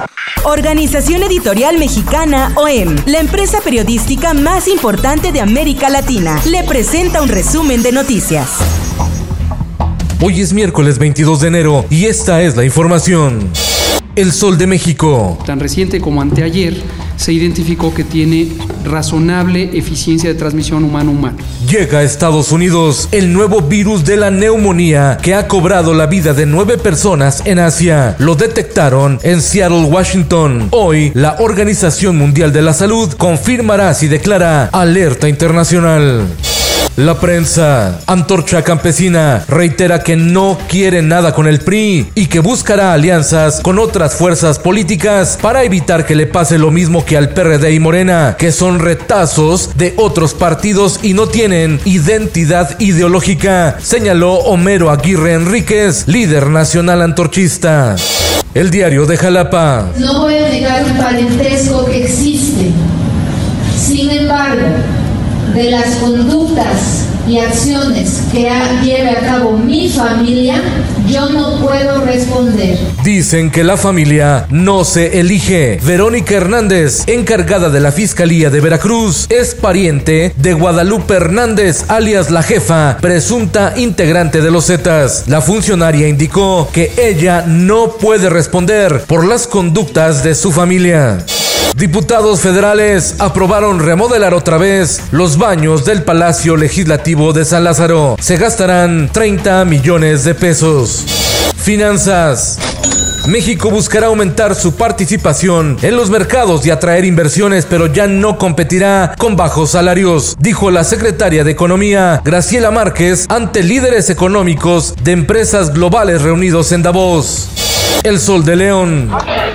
Organización Editorial Mexicana OEM, la empresa periodística más importante de América Latina, le presenta un resumen de noticias. Hoy es miércoles 22 de enero y esta es la información. El Sol de México. Tan reciente como anteayer se identificó que tiene razonable eficiencia de transmisión humano-humano. Llega a Estados Unidos el nuevo virus de la neumonía que ha cobrado la vida de 9 personas en Asia. Lo detectaron en Seattle, Washington. Hoy, la Organización Mundial de la Salud confirmará si declara alerta internacional. La prensa. Antorcha Campesina reitera que no quiere nada con el PRI y que buscará alianzas con otras fuerzas políticas para evitar que le pase lo mismo que al PRD y Morena, que son retazos de otros partidos y no tienen identidad ideológica, señaló Homero Aguirre Enríquez, líder nacional antorchista. El Diario de Jalapa. No voy a negar un parentesco que existe. Sin embargo, de las conductas y acciones que lleve a cabo mi familia, yo no puedo responder. Dicen que la familia no se elige. Verónica Hernández, encargada de la Fiscalía de Veracruz, es pariente de Guadalupe Hernández, alias La Jefa, presunta integrante de los Zetas. La funcionaria indicó que ella no puede responder por las conductas de su familia. Diputados federales aprobaron remodelar otra vez los baños del Palacio Legislativo de San Lázaro. Se gastarán 30 millones de pesos. Finanzas. México buscará aumentar su participación en los mercados y atraer inversiones, pero ya no competirá con bajos salarios, dijo la secretaria de Economía, Graciela Márquez, ante líderes económicos de empresas globales reunidos en Davos. El Sol de León.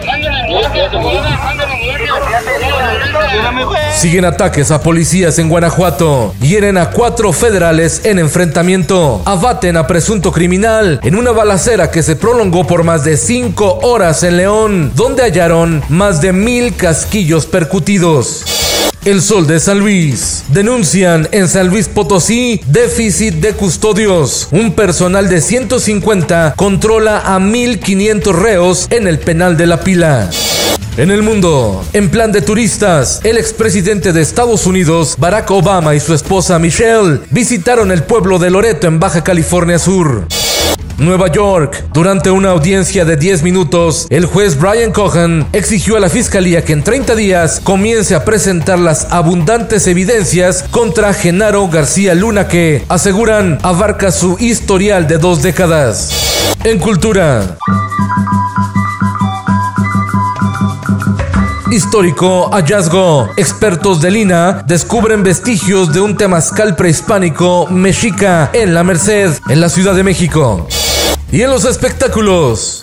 Siguen ataques a policías en Guanajuato. Hieren a 4 federales en enfrentamiento. Abaten a presunto criminal en una balacera que se prolongó por más de 5 horas en León, donde hallaron más de 1,000 casquillos percutidos. El Sol de San Luis. Denuncian en San Luis Potosí déficit de custodios. Un personal de 150 controla a 1,500 reos en el penal de La Pila. En el mundo, en plan de turistas, el expresidente de Estados Unidos, Barack Obama, y su esposa Michelle visitaron el pueblo de Loreto en Baja California Sur. Nueva York. Durante una audiencia de 10 minutos, el juez Brian Cohen exigió a la fiscalía que en 30 días comience a presentar las abundantes evidencias contra Genaro García Luna que, aseguran, abarca su historial de 2 décadas. En cultura. Histórico hallazgo. Expertos del INAH descubren vestigios de un temazcal prehispánico mexica en La Merced, en la Ciudad de México. Y en los espectáculos.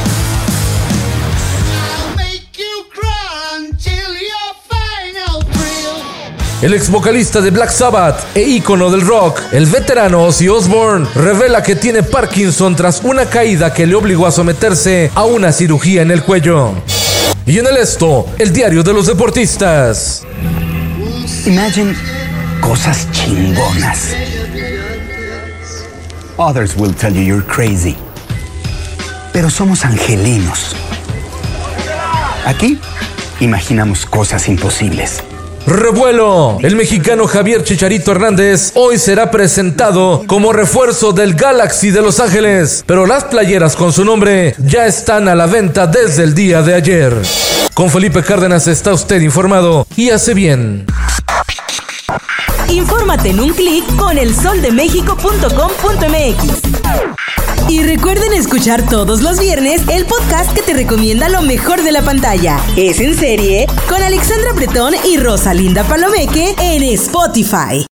El ex vocalista de Black Sabbath e ícono del rock, el veterano Ozzy Osbourne, revela que tiene Parkinson tras una caída que le obligó a someterse a una cirugía en el cuello. Y en el Esto, el diario de los deportistas. Imagine cosas chingonas. Others will tell you you're crazy. Pero somos angelinos. Aquí imaginamos cosas imposibles. Revuelo. El mexicano Javier Chicharito Hernández hoy será presentado como refuerzo del Galaxy de Los Ángeles, pero las playeras con su nombre ya están a la venta desde el día de ayer. Con Felipe Cárdenas está usted informado y hace bien. Infórmate en un clic con elsoldemexico.com.mx. Y recuerden escuchar todos los viernes el podcast que te recomienda lo mejor de la pantalla. Es en serie con Alexandra Bretón y Rosalinda Palomeque en Spotify.